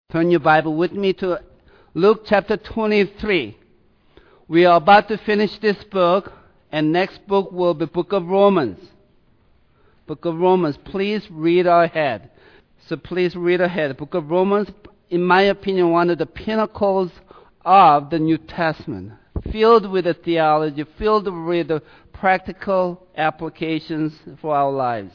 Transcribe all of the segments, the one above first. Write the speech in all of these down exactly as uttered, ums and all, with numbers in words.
Turn your Bible with me to Luke chapter twenty-three. We are about to finish this book, and next book will be Book of Romans. Book of Romans. Please read ahead. So please read ahead. Book of Romans, in my opinion, one of the pinnacles of the New Testament, filled with the theology, filled with the practical applications for our lives.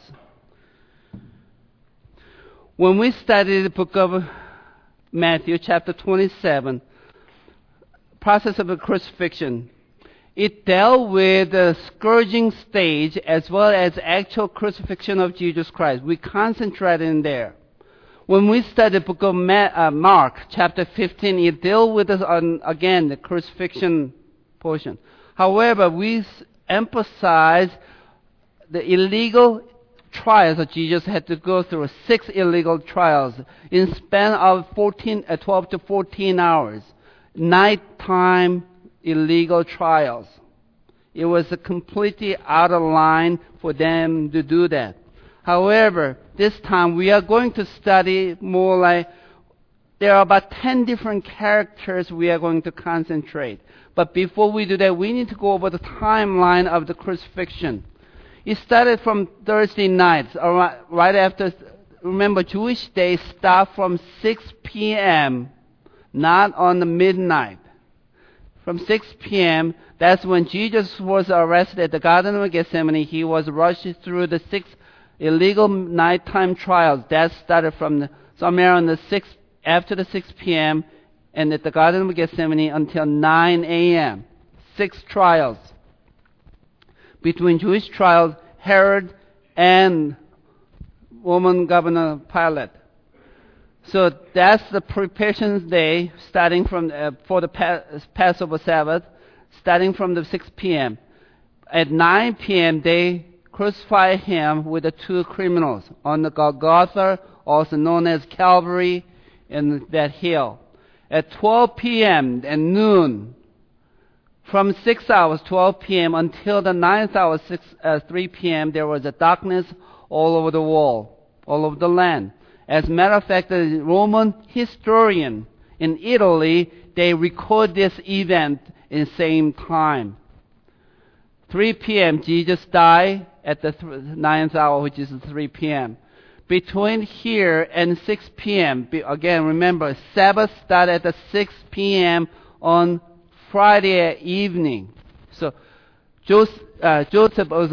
When we studied the book of Matthew, chapter twenty-seven, process of the crucifixion, it dealt with the scourging stage as well as actual crucifixion of Jesus Christ. We concentrated in there. When we studied the book of Mark, chapter fifteen, it dealt with, on, again, the crucifixion portion. However, we emphasize the illegal trials that Jesus had to go through, six illegal trials in span of fourteen, uh, twelve to fourteen hours, nighttime illegal trials. It was completely out of line for them to do that. However, this time we are going to study more like, there are about ten different characters we are going to concentrate. But before we do that, we need to go over the timeline of the crucifixion. It started from Thursday night, right after, remember, Jewish day start from six p.m., not on the midnight. From six p.m., that's when Jesus was arrested at the Garden of Gethsemane. He was rushed through the six illegal nighttime trials. That started from the, somewhere on the six, after the six p.m., and at the Garden of Gethsemane until nine a.m. Six trials. Between Jewish trials, Herod and Roman Governor Pilate. So that's the preparation day, starting from uh, for the pa- Passover Sabbath, starting from the six p.m. At nine p.m., they crucify him with the two criminals on the Golgotha, also known as Calvary, in that hill. At twelve p.m. and noon, from six hours, twelve p.m., until the ninth hour, six, uh, three p.m., there was a darkness all over the wall, all over the land. As a matter of fact, the Roman historian in Italy, they record this event in the same time. three p.m., Jesus died at the th- ninth hour, which is three p.m. Between here and six p.m., again, remember, Sabbath started at the six p.m. on Friday evening. So Joseph, uh, Joseph of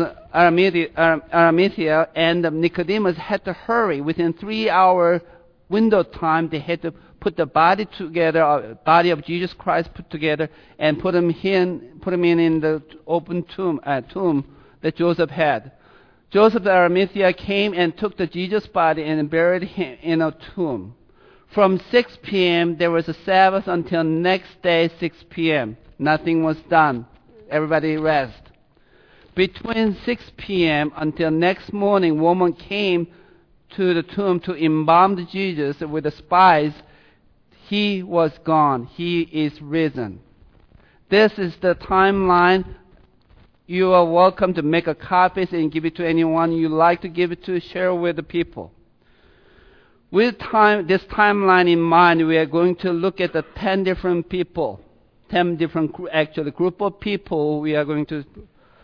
Arimathea and Nicodemus had to hurry. Within three-hour window time, they had to put the body together, uh, body of Jesus Christ put together, and put him in, put him in, in the open tomb, uh, tomb that Joseph had. Joseph of Arimathea came and took the Jesus body and buried him in a tomb. From six p.m., there was a Sabbath until next day, six p.m. Nothing was done. Everybody rest. Between six p.m. until next morning, woman came to the tomb to embalm Jesus with the spice. He was gone. He is risen. This is the timeline. You are welcome to make a copy and give it to anyone you like to give it to, share with the people. With time, this timeline in mind, we are going to look at the ten different people, ten different, actually, group of people we are going to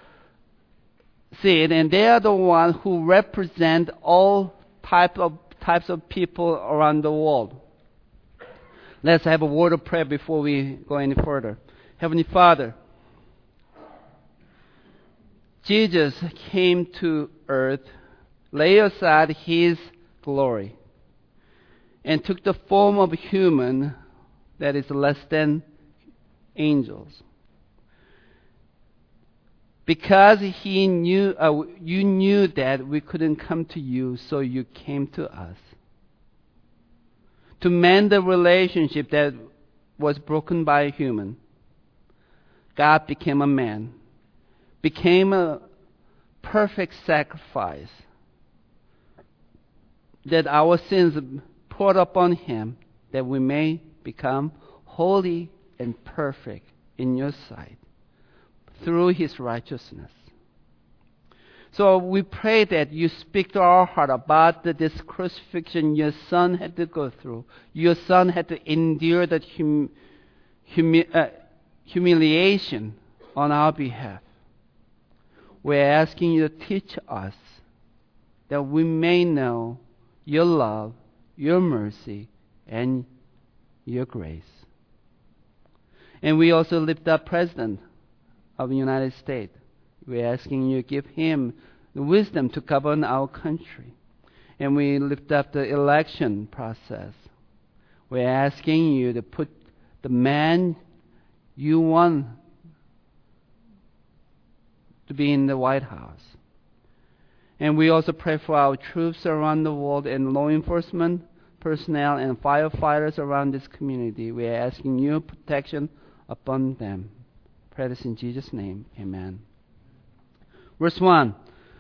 see it, and they are the ones who represent all type of, types of people around the world. Let's have a word of prayer before we go any further. Heavenly Father, Jesus came to earth, lay aside his glory, and took the form of a human that is less than angels. Because he knew, uh, you knew that we couldn't come to you, so you came to us. To mend the relationship that was broken by a human, God became a man, became a perfect sacrifice, that our sins poured upon him, that we may become holy and perfect in your sight through his righteousness. So we pray that you speak to our heart about the, this crucifixion your son had to go through. Your son had to endure that hum, humi, uh, humiliation on our behalf. We're asking you to teach us that we may know your love, your mercy, and your grace. And we also lift up President of the United States. We're asking you to give him the wisdom to govern our country. And we lift up the election process. We're asking you to put the man you want to be in the White House. And we also pray for our troops around the world and law enforcement personnel and firefighters around this community. We are asking your protection upon them. Pray this in Jesus' name. Amen. Verse one.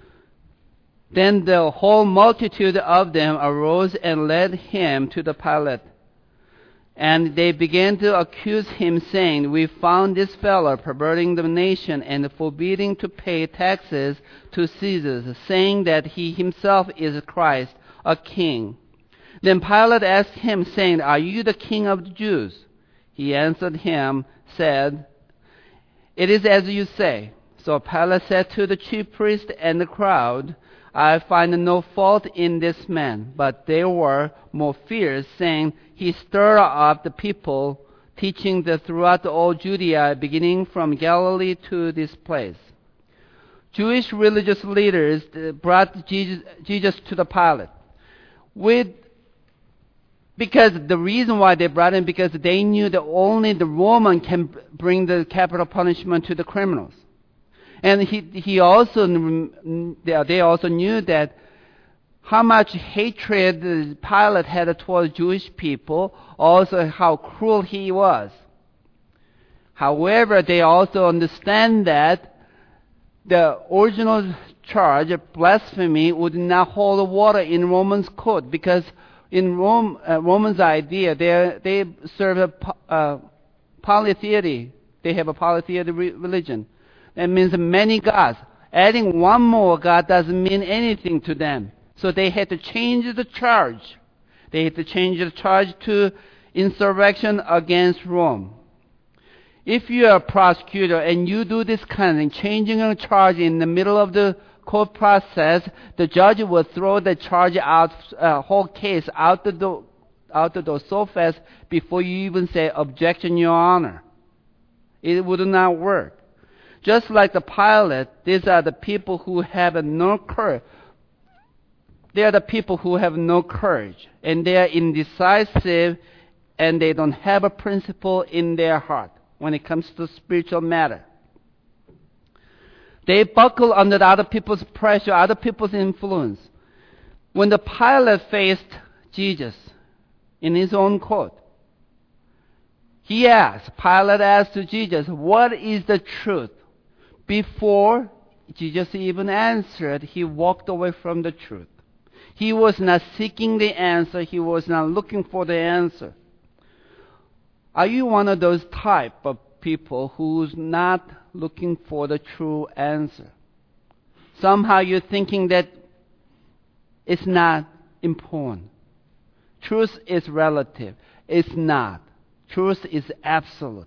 Then the whole multitude of them arose and led him to the Pilate. And they began to accuse him, saying, We found this fellow perverting the nation and forbidding to pay taxes to Caesar, saying that he himself is Christ, a king. Then Pilate asked him, saying, Are you the king of the Jews? He answered him, said, It is as you say. So Pilate said to the chief priest and the crowd, I find no fault in this man. But they were more fierce, saying, He stirred up the people, teaching that throughout all Judea, beginning from Galilee to this place. Jewish religious leaders brought Jesus, Jesus to the Pilate. With, because the reason why they brought him, because they knew that only the Roman can bring the capital punishment to the criminals. And he, he also, they also knew that how much hatred Pilate had towards Jewish people, also how cruel he was. However, they also understand that the original charge of blasphemy would not hold water in Romans' court, because in Rome, uh, Romans' idea, they they serve a uh, polytheism. They have a polytheistic re- religion. That means many gods. Adding one more God doesn't mean anything to them. So they had to change the charge. They had to change the charge to insurrection against Rome. If you are a prosecutor and you do this kind of thing, changing a charge in the middle of the court process, the judge will throw the charge out, uh, whole case out the door, out the door so fast before you even say objection, Your Honor. It would not work. Just like the Pilate, these are the people who have no courage. They are the people who have no courage, and they are indecisive, and they don't have a principle in their heart when it comes to spiritual matter. They buckle under other people's pressure, other people's influence. When the Pilate faced Jesus in his own court, he asked, Pilate asked to Jesus, what is the truth? Before Jesus even answered, he walked away from the truth. He was not seeking the answer. He was not looking for the answer. Are you one of those type of people who's not looking for the true answer? Somehow you're thinking that it's not important. Truth is relative. It's not. Truth is absolute.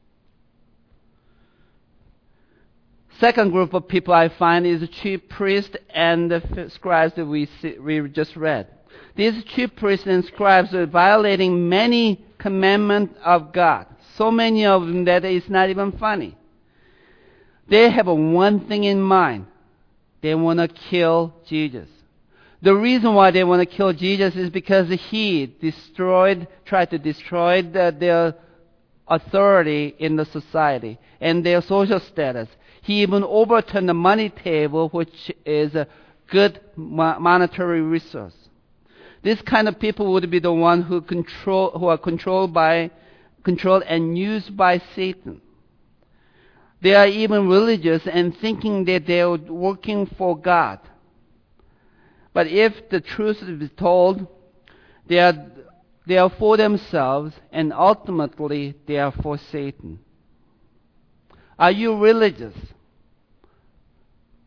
Second group of people I find is the chief priests and the scribes that we, see, we just read. These chief priests and scribes are violating many commandments of God. So many of them that it's not even funny. They have a one thing in mind. They want to kill Jesus. The reason why they want to kill Jesus is because he destroyed, tried to destroy the, their authority in the society and their social status. He even overturned the money table, which is a good monetary resource. This kind of people would be the one who control, who are controlled by, controlled and used by Satan. They are even religious and thinking that they are working for God. But if the truth is told, they are, they are for themselves, and ultimately they are for Satan. Are you religious?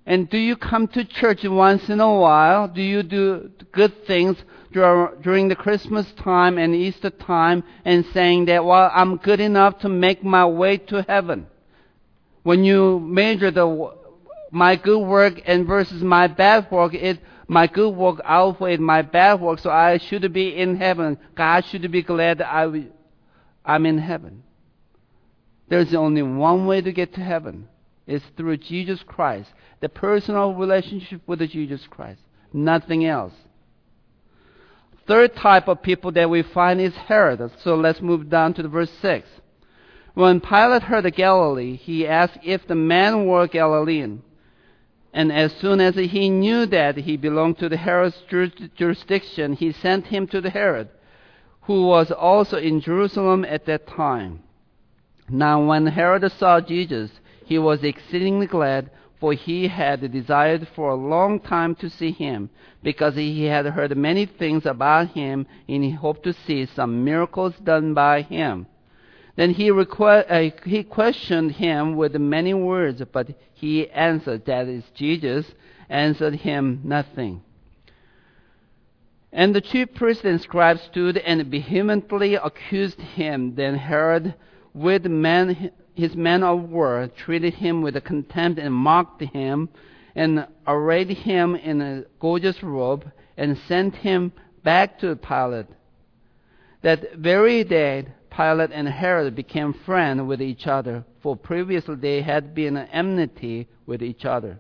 And do you come to church once in a while? Do you do good things during the Christmas time and Easter time and saying that, well, I'm good enough to make my way to heaven? When you measure the my good work and versus my bad work, it my good work outweighed my bad work, so I should be in heaven. God should be glad that I, I'm in heaven. There's only one way to get to heaven. It's through Jesus Christ, the personal relationship with Jesus Christ, nothing else. Third type of people that we find is Herod. So let's move down to the verse six. When Pilate heard of Galilee, he asked if the man were Galilean. And as soon as he knew that he belonged to the Herod's jurisdiction, he sent him to the Herod, who was also in Jerusalem at that time. Now when Herod saw Jesus, he was exceedingly glad, for he had desired for a long time to see him, because he had heard many things about him, and he hoped to see some miracles done by him. Then he, requ- uh, he questioned him with many words, but he answered, that is Jesus, answered him nothing. And the chief priests and scribes stood and vehemently accused him. Then Herod, with men, his men of war, treated him with contempt and mocked him, and arrayed him in a gorgeous robe, and sent him back to Pilate. That very day, Pilate and Herod became friends with each other, for previously they had been at enmity with each other.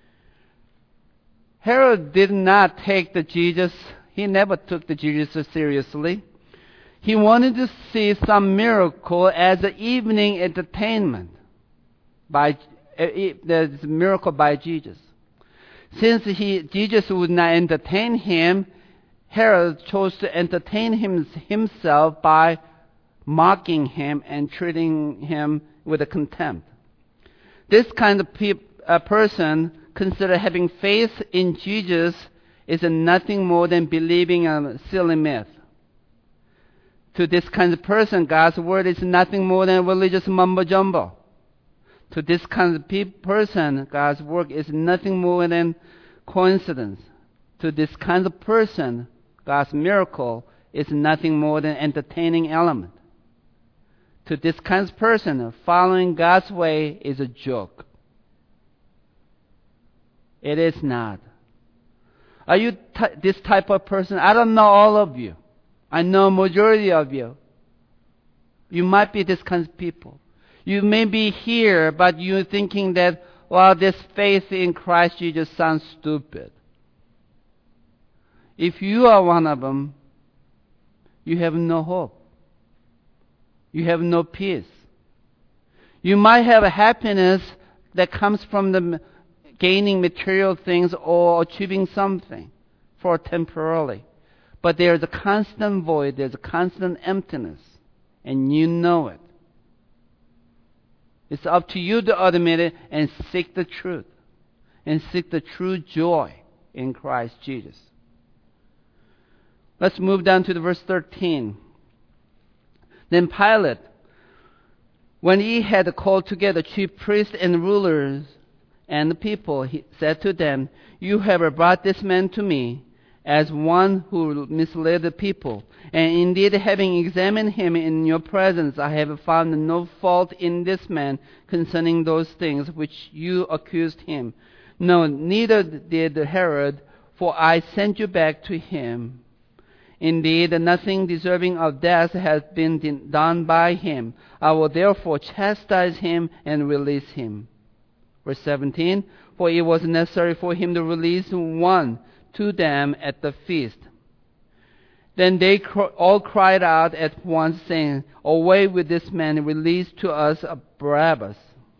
Herod did not take the Jesus, he never took the Jesus seriously. He wanted to see some miracle as an evening entertainment by the miracle by Jesus. Since he, Jesus would not entertain him, Herod chose to entertain him, himself by mocking him and treating him with a contempt. This kind of pe- uh, person consider having faith in Jesus is nothing more than believing a silly myth. To this kind of person, God's word is nothing more than religious mumbo-jumbo. To this kind of pe- person, God's work is nothing more than coincidence. To this kind of person, God's miracle is nothing more than entertaining element. To this kind of person, following God's way is a joke. It is not. Are you t- this type of person? I don't know all of you. I know majority of you. You might be this kind of people. You may be here, but you're thinking that, well, this faith in Christ Jesus sounds stupid. If you are one of them, you have no hope. You have no peace. You might have a happiness that comes from the gaining material things or achieving something for temporarily. But there's a constant void, there's a constant emptiness, and you know it. It's up to you to admit it and seek the truth, and seek the true joy in Christ Jesus. Let's move down to the verse thirteen. Then Pilate, when he had called together chief priests and rulers and the people, he said to them, "You have brought this man to me as one who misled the people. And indeed, having examined him in your presence, I have found no fault in this man concerning those things which you accused him. No, neither did Herod, for I sent you back to him. Indeed, nothing deserving of death has been done by him. I will therefore chastise him and release him." Verse seventeen, "For it was necessary for him to release one to them at the feast." Then they all cried out at once, saying, "Away with this man, release to us Barabbas,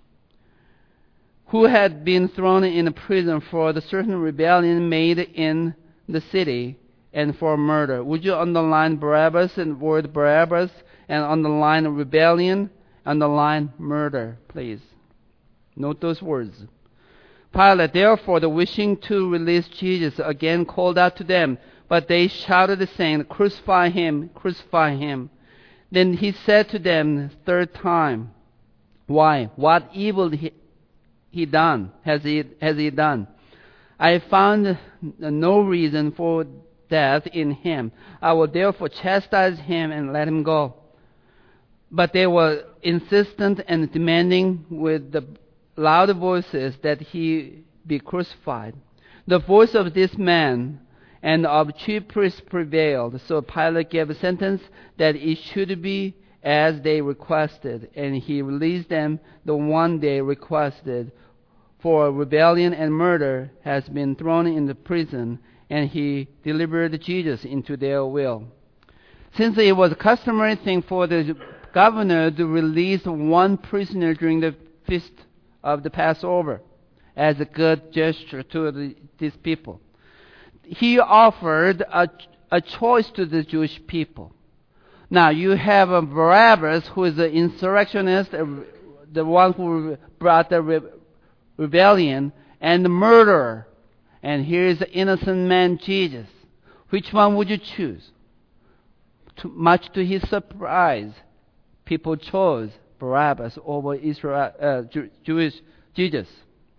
who had been thrown in a prison for the certain rebellion made in the city, and for murder." Would you underline Barabbas and word Barabbas, and underline rebellion, underline murder, please? Note those words. Pilate, therefore, the wishing to release Jesus, again called out to them, but they shouted, saying, "Crucify him, crucify him." Then he said to them third time, "Why? What evil he done? Has he, has he done? I found no reason for death in him. I will therefore chastise him and let him go. But they were insistent and demanding with the loud voices that he be crucified. The voice of this man and of chief priests prevailed. So Pilate gave a sentence that it should be as they requested, and he released them the one they requested. For rebellion and murder has been thrown into prison, and he delivered Jesus into their will. Since it was a customary thing for the governor to release one prisoner during the feast of the Passover as a good gesture to the, these people, he offered a, a choice to the Jewish people. Now, you have a Barabbas, who is an insurrectionist, the one who brought the re- rebellion, and the murderer. And here is the innocent man, Jesus. Which one would you choose? To, much to his surprise, people chose Barabbas over Israel, uh, Jew, Jewish Jesus.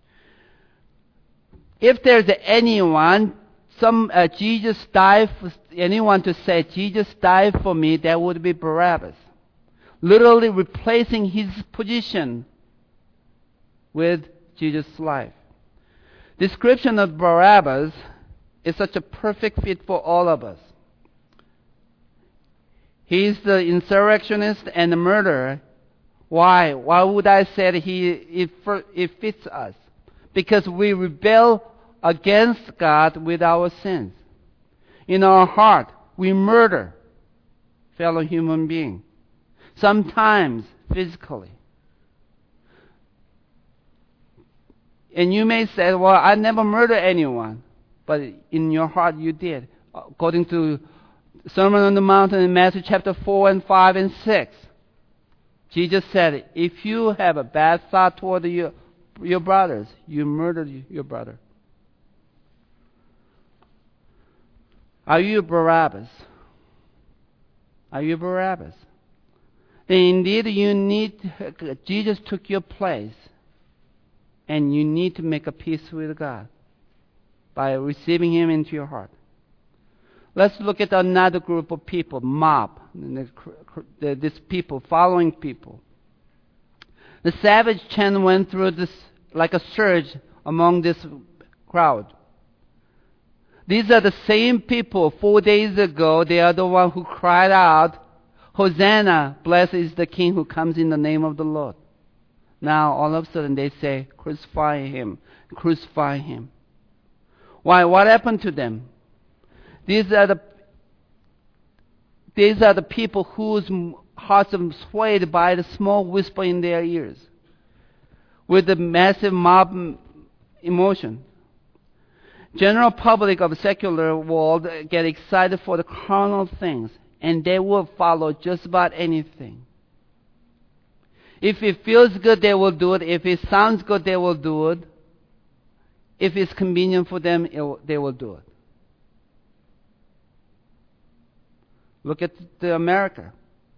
If there's anyone, some uh, Jesus died for anyone to say Jesus died for me, that would be Barabbas, literally replacing his position with Jesus' life. Description of Barabbas is such a perfect fit for all of us. He's the insurrectionist and the murderer. Why? Why would I say that he it, it fits us? Because we rebel against God with our sins. In our heart, we murder fellow human beings, sometimes physically. And you may say, well, I never murdered anyone. But in your heart you did. According to Sermon on the Mountain in Matthew chapter four and five and six, Jesus said, if you have a bad thought toward your, your brothers, you murdered your brother. Are you Barabbas? Are you Barabbas? Then indeed you need, Jesus took your place, and you need to make a peace with God by receiving Him into your heart. Let's look at another group of people, mob, this people, following people. The savage chant went through this like a surge among this crowd. These are the same people four days ago, they are the one who cried out, Hosanna, blessed is the King who comes in the name of the Lord. Now, all of a sudden, they say, crucify him, crucify him. Why? What happened to them? These are the these are the people whose hearts are swayed by the small whisper in their ears, with the massive mob emotion. General public of the secular world get excited for the carnal things, and they will follow just about anything. If it feels good, they will do it. If it sounds good, they will do it. If it's convenient for them, it will, they will do it. Look at the America.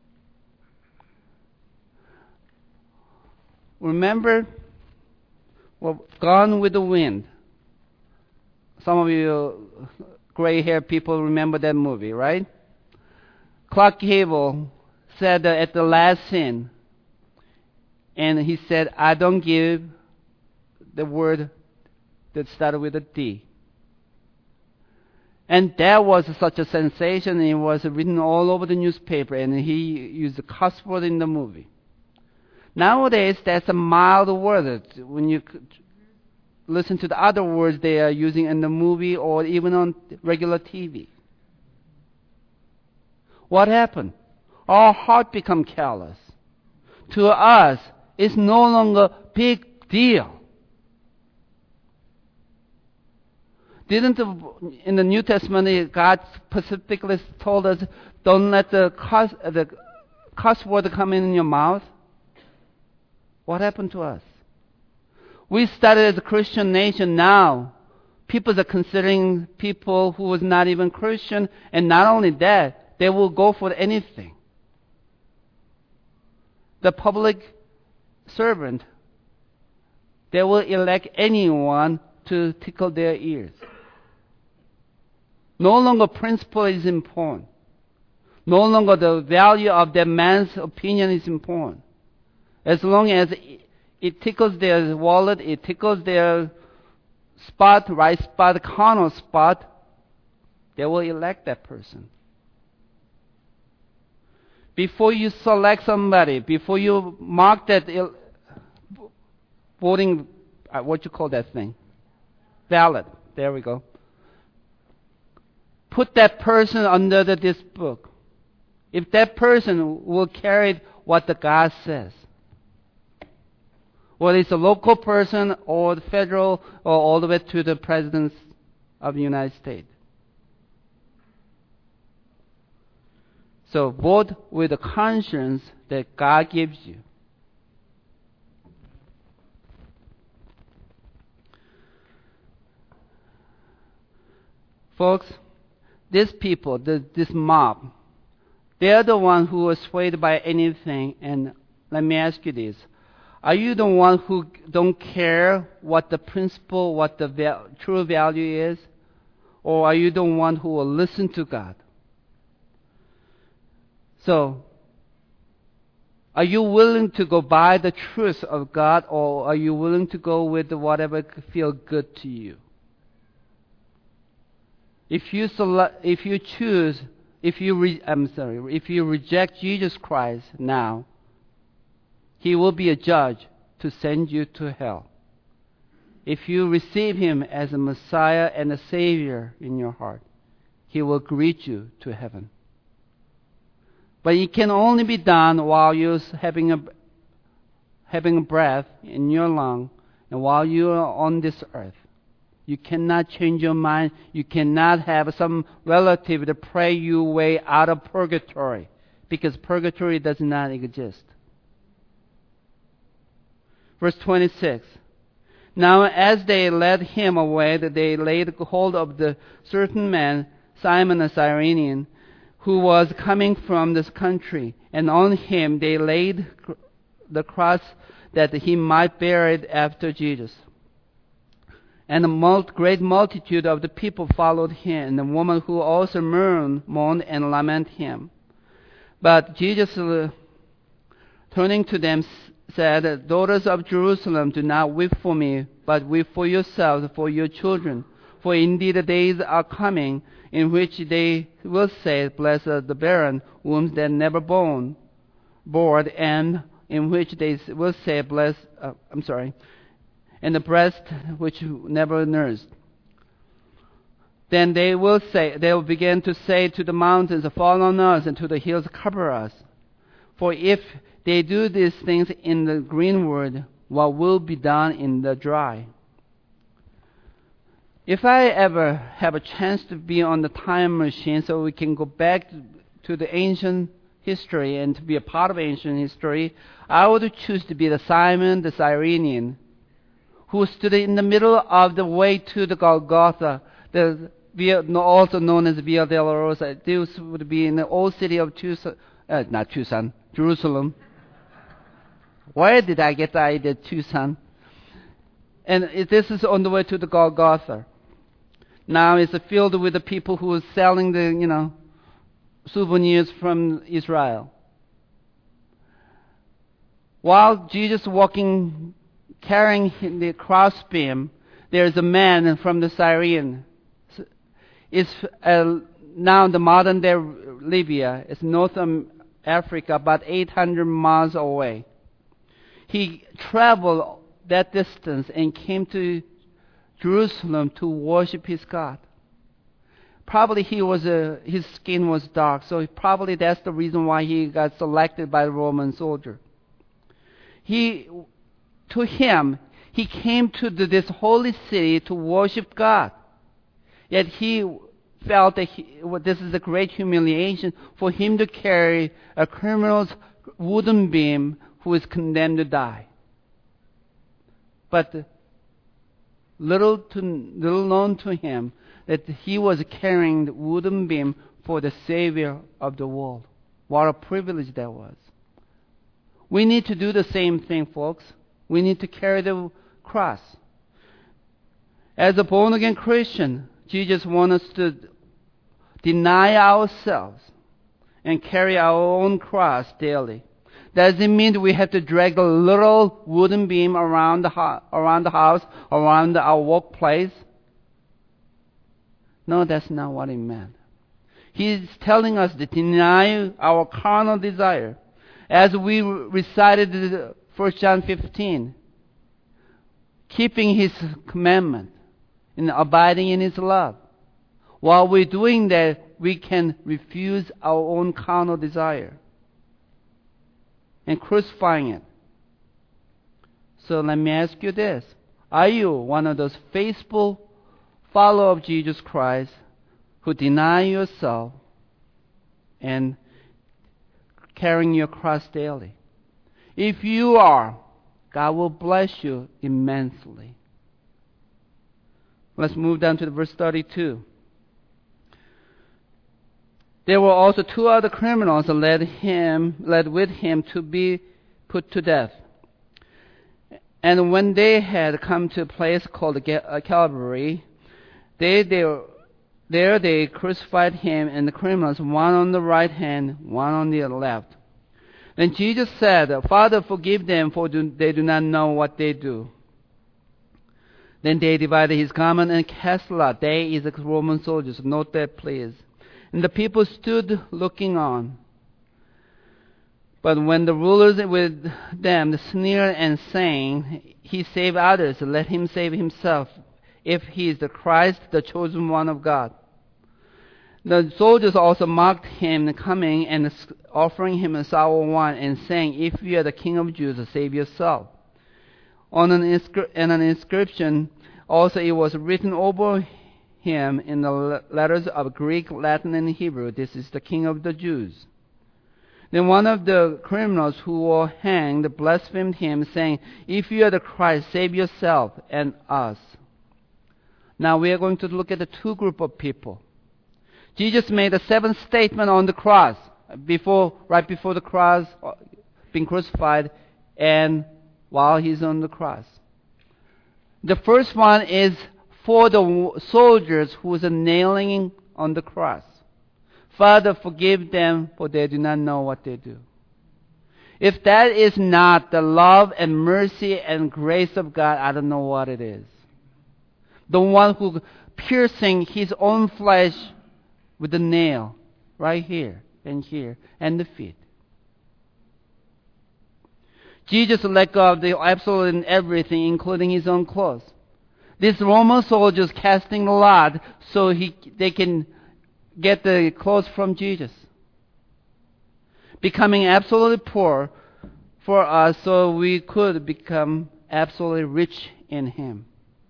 Remember, well, Gone with the Wind. Some of you gray-haired people remember that movie, right? Clark Gable said that at the last scene, and he said, I don't give the word that started with a D. And that was such a sensation, and it was written all over the newspaper, and he used the cuss word in the movie. Nowadays, that's a mild word. When you listen to the other words they are using in the movie or even on regular T V. What happened? Our heart become callous. To us, it's no longer big deal. Didn't the, in the New Testament God specifically told us, don't let the cuss, the cuss word come in your mouth? What happened to us? We started as a Christian nation. Now people are considering people who was not even Christian, and not only that, they will go for anything. The public servant They will elect anyone to tickle their ears. No longer principle is important. No longer the value of that man's opinion is important. As long as it tickles their wallet, it tickles their spot, right spot, corner spot, they will elect that person. Before you select somebody, before you mark that il- voting, uh, what you call that thing? Ballot. There we go. Put that person under the, this book. If that person will carry what the God says, whether it's a local person or the federal or all the way to the president of the United States. So vote with the conscience that God gives you. Folks, these people, the, this mob, they're the one who are swayed by anything. And let me ask you this. Are you the one who don't care what the principle, what the val- true value is? Or are you the one who will listen to God? So, are you willing to go by the truth of God, or are you willing to go with whatever feels good to you? If you select, if you choose, if you re, I'm sorry, if you reject Jesus Christ now, He will be a judge to send you to hell. If you receive Him as a Messiah and a Savior in your heart, He will greet you to heaven. But it can only be done while you're having a, having a breath in your lung and while you are on this earth. You cannot change your mind. You cannot have some relative to pray you way out of purgatory, because purgatory does not exist. Verse twenty-six. Now as they led him away, they laid hold of the certain man, Simon the Cyrenian, who was coming from this country, and on him they laid the cross that he might bear it after Jesus. And a mul- great multitude of the people followed him, and the woman who also mourned, mourned and lamented him. But Jesus, uh, turning to them, said, Daughters of Jerusalem, do not weep for me, but weep for yourselves, for your children. For indeed the days are coming in which they will say, Blessed are the barren, wombs that never born, bore, and in which they will say, Blessed, uh, I'm sorry, and the breast which never nursed. Then they will say, they will begin to say to the mountains, Fall on us, and to the hills, cover us. For if they do these things in the greenwood, what will be done in the dry? If I ever have a chance to be on the time machine so we can go back to the ancient history and to be a part of ancient history, I would choose to be the Simon the Cyrenian, who stood in the middle of the way to the Golgotha, the Via, also known as Via Dolorosa. This would be in the old city of Tucson, uh, not Tucson, Jerusalem. Where did I get the idea Tucson? And it, this is on the way to the Golgotha. Now it's filled with the people who are selling the, you know, souvenirs from Israel. While Jesus walking, carrying the crossbeam, there's a man from the Syrian. It's uh, now the modern day Libya. It's North Africa, about eight hundred miles away. He traveled that distance and came to Jerusalem to worship his God. Probably he was a, his skin was dark, so probably that's the reason why he got selected by the Roman soldier. He, to him, he came to the, this holy city to worship God. Yet he felt that he, well, this is a great humiliation for him to carry a criminal's wooden beam who is condemned to die. But little to little known to him that he was carrying the wooden beam for the Savior of the world. What a privilege that was. We need to do the same thing, folks. We need to carry the cross. As a born-again Christian, Jesus wants us to deny ourselves and carry our own cross daily. Does it mean we have to drag a little wooden beam around the, ho- around the house, around our workplace? No, that's not what it meant. He's telling us to deny our carnal desire. As we recited First John fifteen, keeping His commandment and abiding in His love. While we're doing that, we can refuse our own carnal desire and crucifying it. So let me ask you this. Are you one of those faithful followers of Jesus Christ who deny yourself and carrying your cross daily? If you are, God will bless you immensely. Let's move down to the verse thirty-two. There were also two other criminals that led him, led with him to be put to death. And when they had come to a place called Calvary, they, they, there they crucified him and the criminals, one on the right hand, one on the left. Then Jesus said, Father, forgive them, for they do not know what they do. Then they divided his garment and cast lot. They is the Roman soldiers. Note that, please. And the people stood looking on. But when the rulers with them sneered and saying, He saved others, let him save himself, if he is the Christ, the chosen one of God. The soldiers also mocked him, coming and offering him a sour wine, and saying, If you are the King of Jews, save yourself. On an, inscri- and an inscription, also it was written over him in the letters of Greek, Latin, and Hebrew, This is the King of the Jews. Then one of the criminals who were hanged blasphemed him, saying, If you are the Christ, save yourself and us. Now we are going to look at the two groups of people. Jesus made a seventh statement on the cross, before, right before the cross, being crucified, and while he's on the cross. The first one is for the soldiers who was nailing on the cross. Father, forgive them, for they do not know what they do. If that is not the love and mercy and grace of God, I don't know what it is. The one who piercing his own flesh with the nail, right here and here, and the feet. Jesus let go of the absolute and everything, including his own clothes. These Roman soldiers casting the lot so he, they can get the clothes from Jesus. Becoming absolutely poor for us so we could become absolutely rich in him.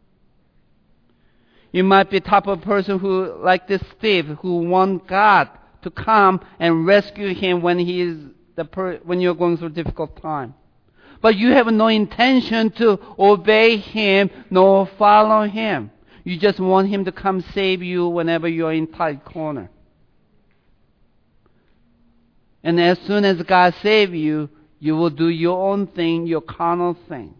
You might be the type of person who, like this thief, who want God to come and rescue him when he is the per- when you're going through a difficult time. But you have no intention to obey him nor follow him. You just want him to come save you whenever you're in tight corner. And as soon as God saves you, you will do your own thing, your carnal thing.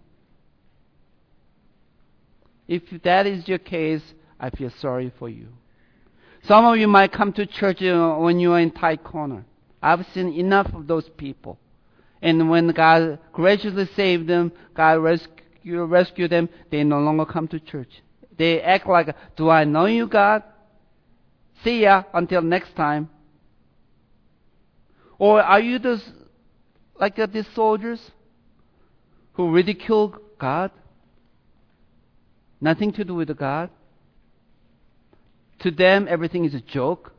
If that is your case, I feel sorry for you. Some of you might come to church when you are in tight corner. I've seen enough of those people. And when God graciously saved them, God rescue, rescued them, they no longer come to church. They act like, do I know you, God? See ya until next time. Or are you those, like uh, these soldiers who ridicule God? Nothing to do with God. To them, everything is a joke.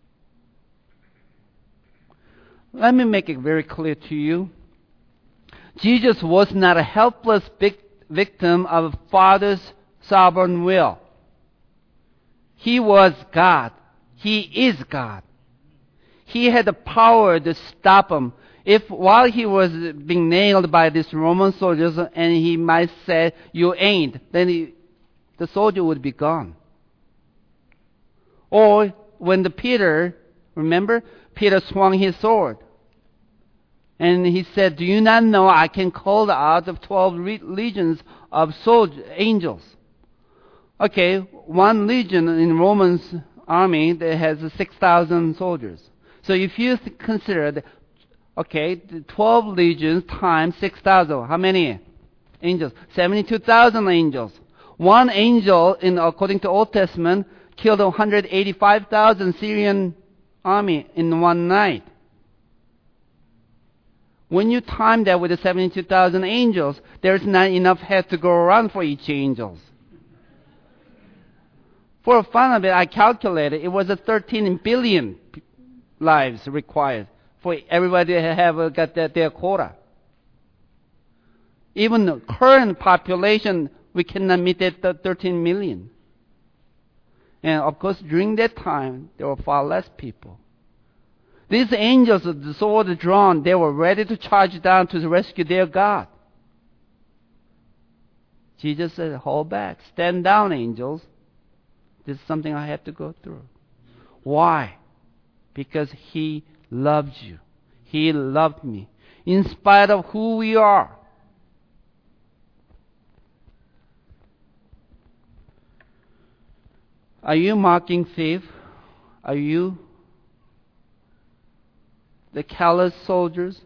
Let me make it very clear to you. Jesus was not a helpless victim of Father's sovereign will. He was God. He is God. He had the power to stop him. If while he was being nailed by these Roman soldiers and he might say, you ain't, then he, the soldier would be gone. Or when the Peter, remember, Peter swung his sword. And he said, do you not know I can call out of twelve re- legions of soldiers, angels? Okay, one legion in Roman's army that has six thousand soldiers. So if you th- consider, the, okay, the twelve legions times six thousand, how many angels? seventy-two thousand angels. One angel, in according to Old Testament, killed one hundred eighty-five thousand Syrian army in one night. When you time that with the seventy-two thousand angels, there's not enough head to go around for each angel. For fun of it, I calculated it was a thirteen billion lives required for everybody to have uh, got their, their quota. Even the current population, we cannot meet that thirteen million. And of course, during that time, there were far less people. These angels, the sword drawn, they were ready to charge down to rescue their God. Jesus said, hold back. Stand down, angels. This is something I have to go through. Why? Because He loves you. He loved me. In spite of who we are. Are you mocking thief? Are you the callous soldiers?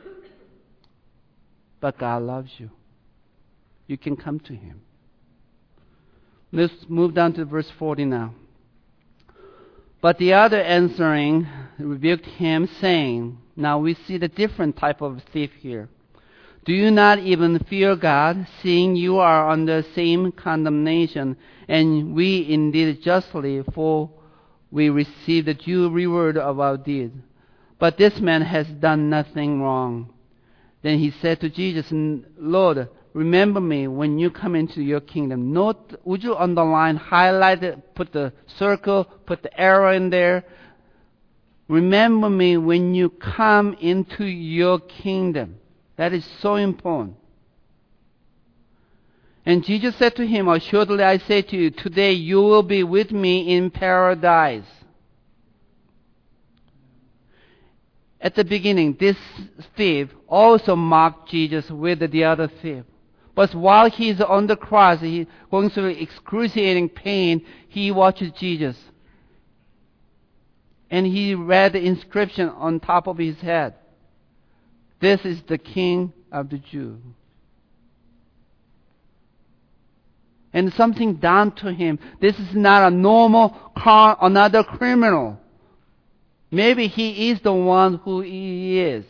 But God loves you. You can come to Him. Let's move down to verse forty now. But the other answering rebuked him, saying, now we see the different type of thief here. Do you not even fear God, seeing you are under the same condemnation, and we indeed justly, for we receive the due reward of our deeds? But this man has done nothing wrong. Then he said to Jesus, Lord, remember me when you come into your kingdom. Note, would you underline, highlight it, put the circle, put the arrow in there? Remember me when you come into your kingdom. That is so important. And Jesus said to him, assuredly I say to you, today you will be with me in paradise. At the beginning, this thief also mocked Jesus with the other thief. But while he's on the cross, he going through excruciating pain, he watches Jesus. And he read the inscription on top of his head. This is the King of the Jews. And something done to him. This is not a normal, car, another criminal. Maybe he is the one who he is.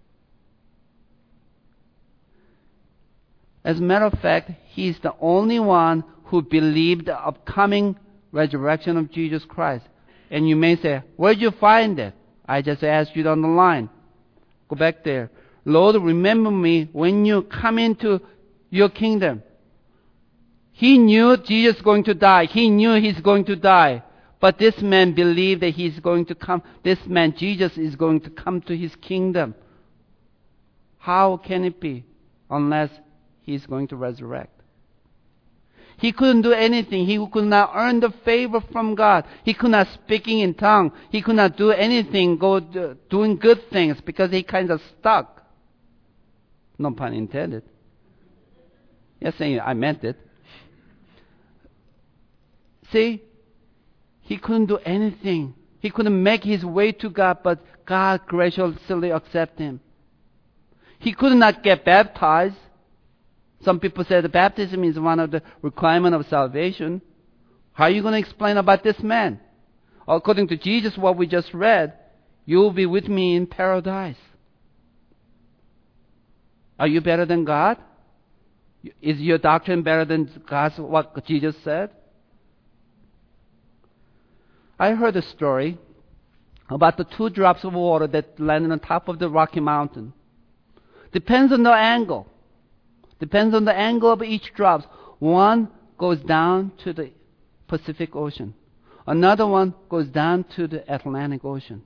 As a matter of fact, he is the only one who believed the upcoming resurrection of Jesus Christ. And you may say, where did you find it? I just asked you on the line. Go back there. Lord, remember me when you come into your kingdom. He knew Jesus is going to die. He knew he's going to die. But this man believed that he's going to come. This man, Jesus, is going to come to his kingdom. How can it be? Unless he's going to resurrect. He couldn't do anything. He could not earn the favor from God. He could not speaking in tongue. He could not do anything, go do, doing good things because he kind of stuck. No pun intended. Yes, I meant it. See, he couldn't do anything. He couldn't make his way to God, but God graciously accepted him. He could not get baptized. Some people say the baptism is one of the requirements of salvation. How are you going to explain about this man? According to Jesus, what we just read, you will be with me in paradise. Are you better than God? Is your doctrine better than God's, what Jesus said? I heard a story about the two drops of water that landed on top of the Rocky Mountain. Depends on the angle. Depends on the angle of each drop. One goes down to the Pacific Ocean. Another one goes down to the Atlantic Ocean.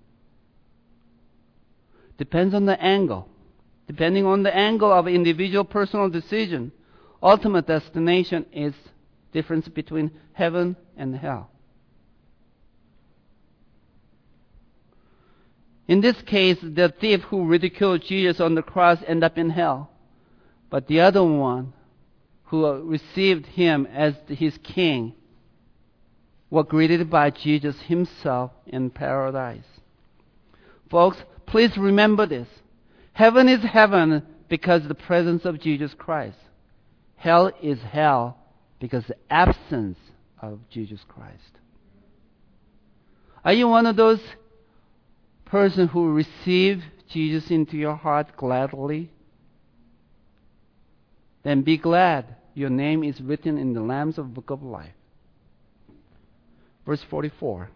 Depends on the angle. Depending on the angle of individual personal decision, ultimate destination is difference between heaven and hell. In this case, the thief who ridiculed Jesus on the cross ended up in hell. But the other one who received him as his king were greeted by Jesus himself in paradise. Folks, please remember this. Heaven is heaven because of the presence of Jesus Christ. Hell is hell because of the absence of Jesus Christ. Are you one of those persons who receive Jesus into your heart gladly? Then be glad your name is written in the Lamb's Book of Life. Verse forty-four.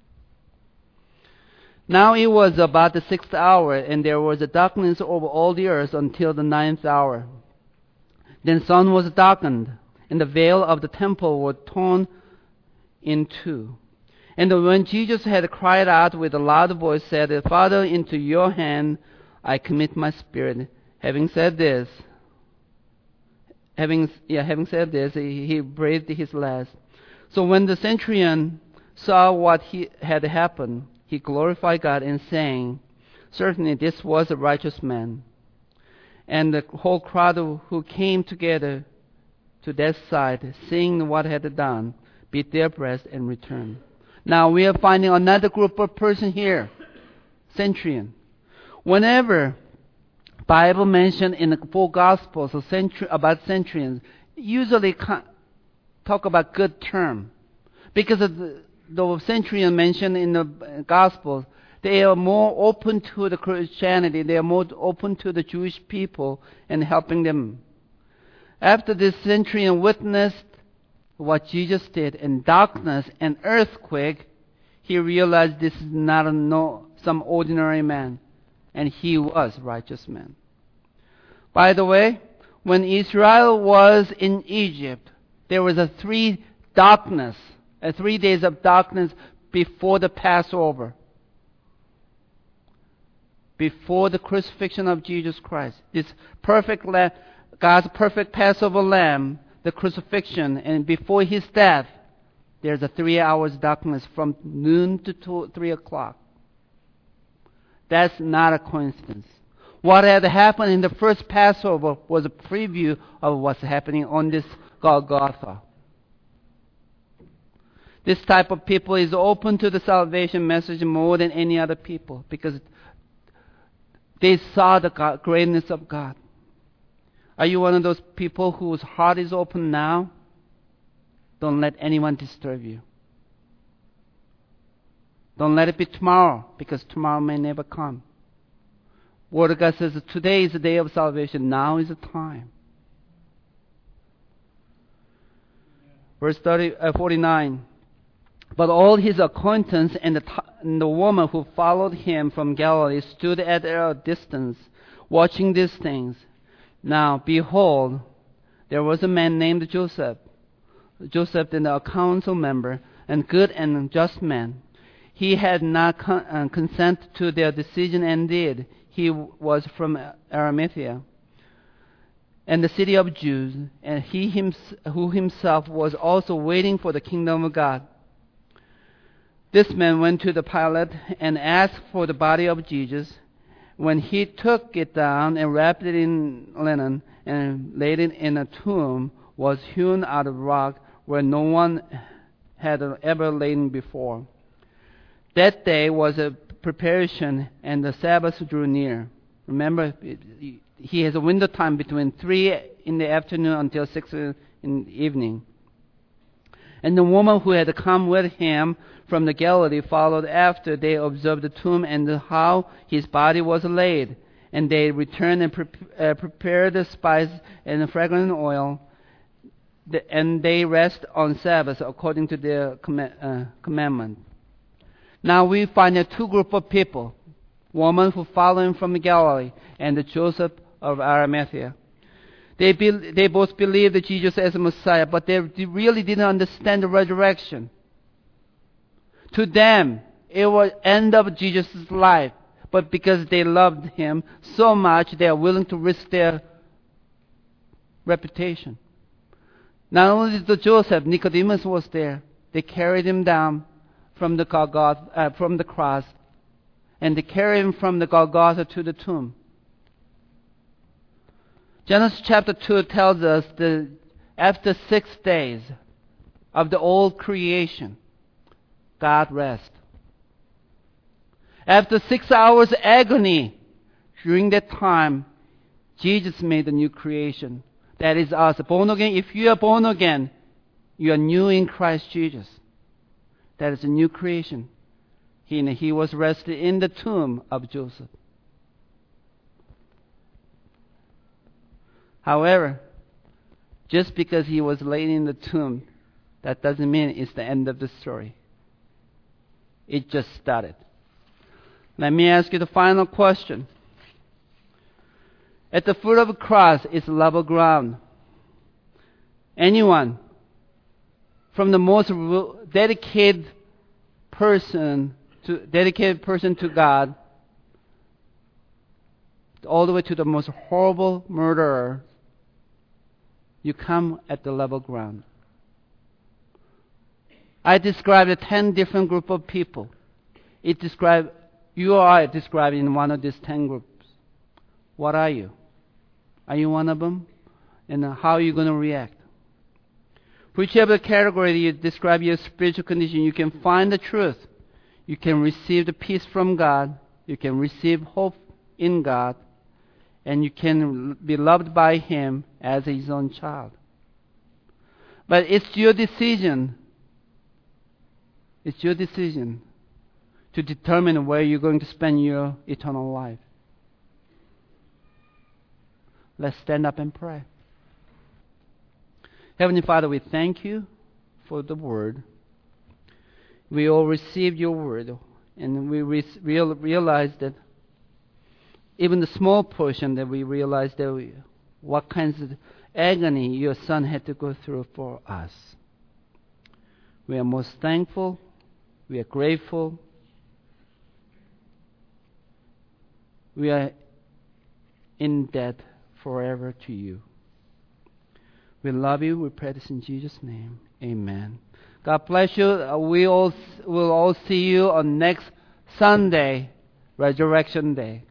Now it was about the sixth hour, and there was a darkness over all the earth until the ninth hour. Then the sun was darkened, and the veil of the temple was torn in two. And when Jesus had cried out with a loud voice, said, Father, into your hand I commit my spirit. Having said this, having yeah, having said this, he, he breathed his last. So when the centurion saw what he had happened, he glorified God and saying, certainly this was a righteous man. And the whole crowd who came together to that side, seeing what had done, beat their breasts and returned. Now we are finding another group of person here, centurion. Whenever Bible mentioned in the four Gospels about centurions, usually talk about good term, because of the, the centurion mentioned in the Gospels, they are more open to the Christianity. They are more open to the Jewish people and helping them. After this centurion witnessed what Jesus did in darkness and earthquake, he realized this is not a no, some ordinary man, and he was a righteous man. By the way, when Israel was in Egypt, there was a three darkness, a three days of darkness before the Passover, before the crucifixion of Jesus Christ. This perfect lamb, God's perfect Passover lamb, the crucifixion, and before his death, there's a three hours darkness from noon to two, three o'clock. That's not a coincidence. What had happened in the first Passover was a preview of what's happening on this Golgotha. This type of people is open to the salvation message more than any other people because they saw the God, greatness of God. Are you one of those people whose heart is open now? Don't let anyone disturb you. Don't let it be tomorrow, because tomorrow may never come. Word of God says today is the day of salvation. Now is the time. Verse thirty, uh, forty-nine. But all his acquaintance and the, t- and the woman who followed him from Galilee stood at a distance, watching these things. Now, behold, there was a man named Joseph. Joseph, the council member, and good and just man. He had not con- uh, consent to their decision and did. He w- was from Arimathea, and the city of Jews, and he hims- who himself was also waiting for the kingdom of God. This man went to the Pilate and asked for the body of Jesus. When he took it down and wrapped it in linen and laid it in a tomb, was hewn out of rock where no one had ever lain before. That day was a preparation, and the Sabbath drew near. Remember, he has a window time between three in the afternoon until six in the evening. And the woman who had come with him from the Galilee followed after. They observed the tomb and how his body was laid. And they returned and pre- uh, prepared the spice and the fragrant oil. The, and they rest on Sabbath according to their com- uh, commandment. Now we find a two group of people. Woman who followed him from the Galilee and the Joseph of Arimathea. They, be, they both believed that Jesus as the Messiah, but they really didn't understand the resurrection. To them, it was end of Jesus' life. But because they loved him so much, they are willing to risk their reputation. Not only did Joseph, Nicodemus was there. They carried him down from the Golgotha, uh, from the cross, and they carry him from the Golgotha to the tomb. Genesis chapter two tells us that after six days of the old creation, God rests. After six hours agony, during that time, Jesus made a new creation. That is us. Born again, if you are born again, you are new in Christ Jesus. That is a new creation. He, he was rested in the tomb of Joseph. However, just because he was laid in the tomb, that doesn't mean it's the end of the story. It just started. Let me ask you the final question. At the foot of the cross is level ground. Anyone, from the most dedicated person to dedicated person to God, all the way to the most horrible murderer, you come at the level ground. I described a ten different group of people. It described you are described in one of these ten groups. What are you? Are you one of them? And how are you going to react? Whichever category you describe your spiritual condition, you can find the truth. You can receive the peace from God. You can receive hope in God. And you can be loved by Him as His own child. But it's your decision. It's your decision to determine where you're going to spend your eternal life. Let's stand up and pray. Heavenly Father, we thank you for the word. We all received your word, and we re- real, realize that even the small portion that we realize that we, what kinds of agony your Son had to go through for us. We are most thankful. We are grateful. We are in debt forever to you. We love you. We pray this in Jesus' name. Amen. God bless you. Uh, we all will all see you on next Sunday, Resurrection Day.